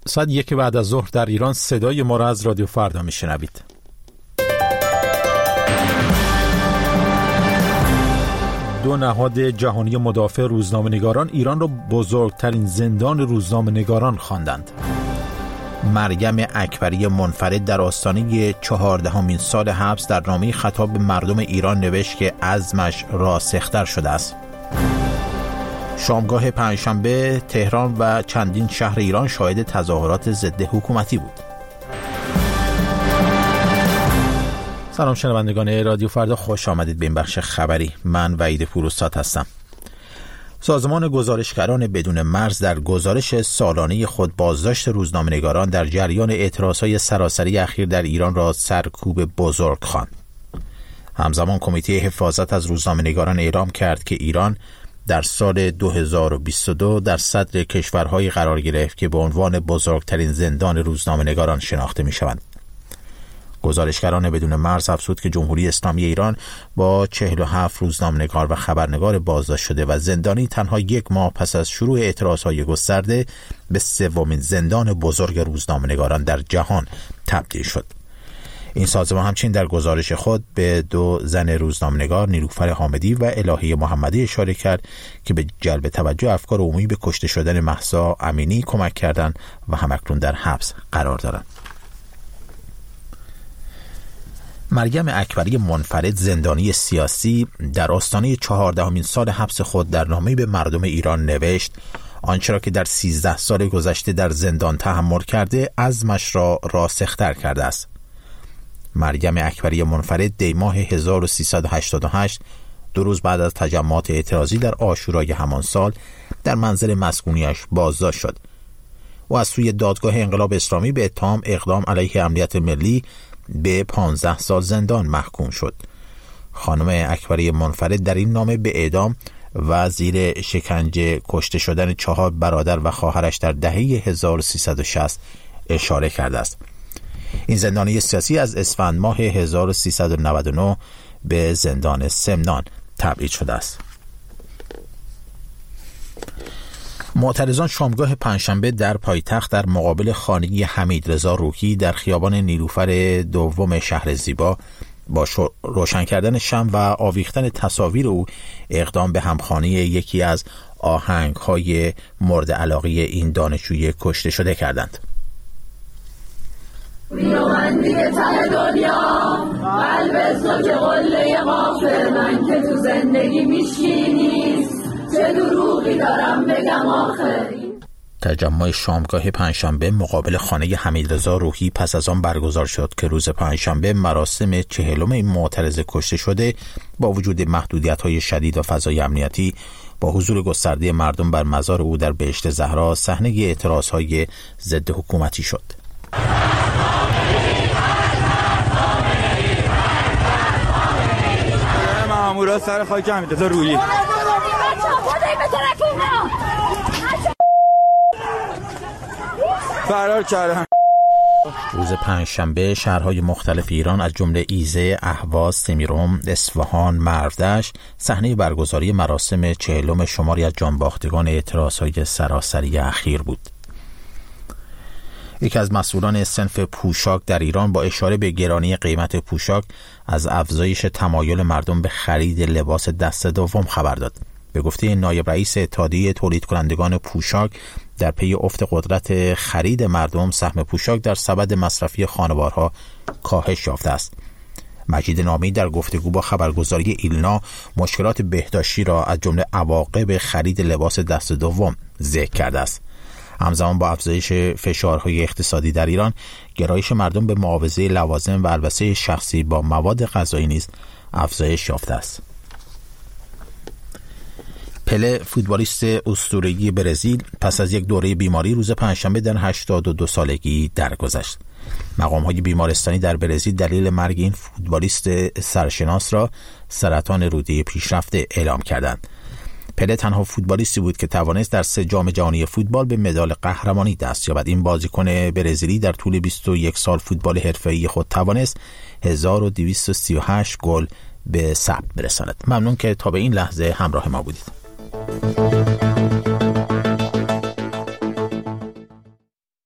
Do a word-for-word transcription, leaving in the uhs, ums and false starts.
ساعت یک بعد از ظهر در ایران صدای ما را از رادیو فردا میشنوید. دو نهاد جهانی مدافع روزنامه‌نگاران ایران را بزرگترین زندان روزنامه‌نگاران خواندند. مریم اکبری منفرد در آستانه چهاردهمین سال حبس در نامه خطاب به مردم ایران نوشت که عزمش راسختر شده است. شامگاه پنجشنبه تهران و چندین شهر ایران شاهد تظاهرات ضد حکومتی بود. سلام شنوندگان رادیو فردا، خوش آمدید به این بخش خبری. من وحید پوروستاد هستم. سازمان گزارشگران بدون مرز در گزارش سالانه خود بازداشت روزنامه‌نگاران در جریان اعتراضهای سراسری اخیر در ایران را سرکوب بزرگ خواند. همزمان کمیته حفاظت از روزنامه‌نگاران اعلام کرد که ایران در سال دو هزار و بیست و دو در صدر کشورهایی قرار گرفت که به عنوان بزرگترین زندان روزنامه‌نگاران شناخته می‌شوند. گزارشگران بدون مرز افزود که جمهوری اسلامی ایران با چهل و هفت روزنامه‌نگار و خبرنگار بازداشت شده و زندانی تنها یک ماه پس از شروع اعتراض‌های گسترده به سومین زندان بزرگ روزنامه‌نگاران در جهان تبدیل شد. این سازمان همچنین در گزارش خود به دو زن روزنامه‌نگار نیلوفر حامدی و الهه محمدی اشاره کرد که به جلب توجه افکار عمومی به کشته شدن مهسا امینی کمک کردند و همکنون در حبس قرار دارند. مریم اکبری منفرد زندانی سیاسی در آستانه چهاردهمین سال حبس خود در نامه‌ای به مردم ایران نوشت آنچه را که در سیزده سال گذشته در زندان تحمل کرده عزمش را راسختر کرده است. مریم اکبری منفرد دی ماه هزار و سیصد و هشتاد و هشت دو روز بعد از تجمعات اعتراضی در عاشورای همان سال در منزل مسکونیش بازداشت شد و از سوی دادگاه انقلاب اسلامی به اتهام اقدام علیه امنیت ملی به پانزده سال زندان محکوم شد. خانم اکبری منفرد در این نامه به اعدام و زیر شکنجه کشته شدن چهار برادر و خواهرش در دهه هزار و سیصد و شصت اشاره کرده است. این زندانی سیاسی از اسفند ماه هزار و سیصد و نود و نه به زندان سمنان تبعید شده است. معترضان شامگاه پنجشنبه در پایتخت در مقابل خانه حمیدرضا روحی در خیابان نیلوفر دوم شهر زیبا با روشن کردن شمع و آویختن تصاویر او اقدام به همخوانی یکی از آهنگ‌های مورد علاقه این دانشجوی کشته شده کردند. میرومندی ته دنیا قلب زوج قله غافل من که تو زندگی میشکی نیست چه دروغی دارم بگم آخری. تجمع شامگاه پنجشنبه مقابل خانه حمیدرضا روحی پس از آن برگزار شد که روز پنجشنبه مراسم چهلم این معترض کشته شده با وجود محدودیت‌های شدید و فضای امنیتی با حضور گسترده مردم بر مزار او در بهشت زهرا صحنه اعتراض‌های ضد حکومتی شد. مامورا سر خاک حمیدرضا روحی فرار کردن. روز پنجشنبه شهرهای مختلف ایران از جمله ایزه، اهواز، سمیرم، اصفهان، مرودشت صحنه برگزاری مراسم چهلم شماری از جانباختگان اعتراضهای سراسری اخیر بود. یکی از مسئولان صنف پوشاک در ایران با اشاره به گرانی قیمت پوشاک از افزایش تمایل مردم به خرید لباس دست دوم خبر داد. به گفته نایب رئیس اتحادیه تولید کنندگان پوشاک در پی افت قدرت خرید مردم سهم پوشاک در سبد مصرفی خانوارها کاهش یافته است. مجید نامی در گفتگو با خبرگزاری ایلنا مشکلات بهداشتی را از جمله عواقب خرید لباس دست دوم ذکر کرده است. همزمان با افزایش فشارهای اقتصادی در ایران گرایش مردم به معاوضه لوازم و البسه شخصی با مواد غذایی نیز افزایش یافته است. پله فوتبالیست اسطوره‌ای برزیل پس از یک دوره بیماری روز پنجشنبه در هشتاد و دو سالگی درگذشت. مقام‌های بیمارستانی در برزیل دلیل مرگ این فوتبالیست سرشناس را سرطان روده پیشرفته اعلام کردند. پله تنها فوتبالیستی بود که توانست در سه جام جهانی فوتبال به مدال قهرمانی دست یابد. این بازیکن برزیلی در طول بیست و یک سال فوتبال حرفه‌ای خود توانست هزار و دویست و سی و هشت گل به ثبت برساند. ممنون که تا به این لحظه همراه ما بودید.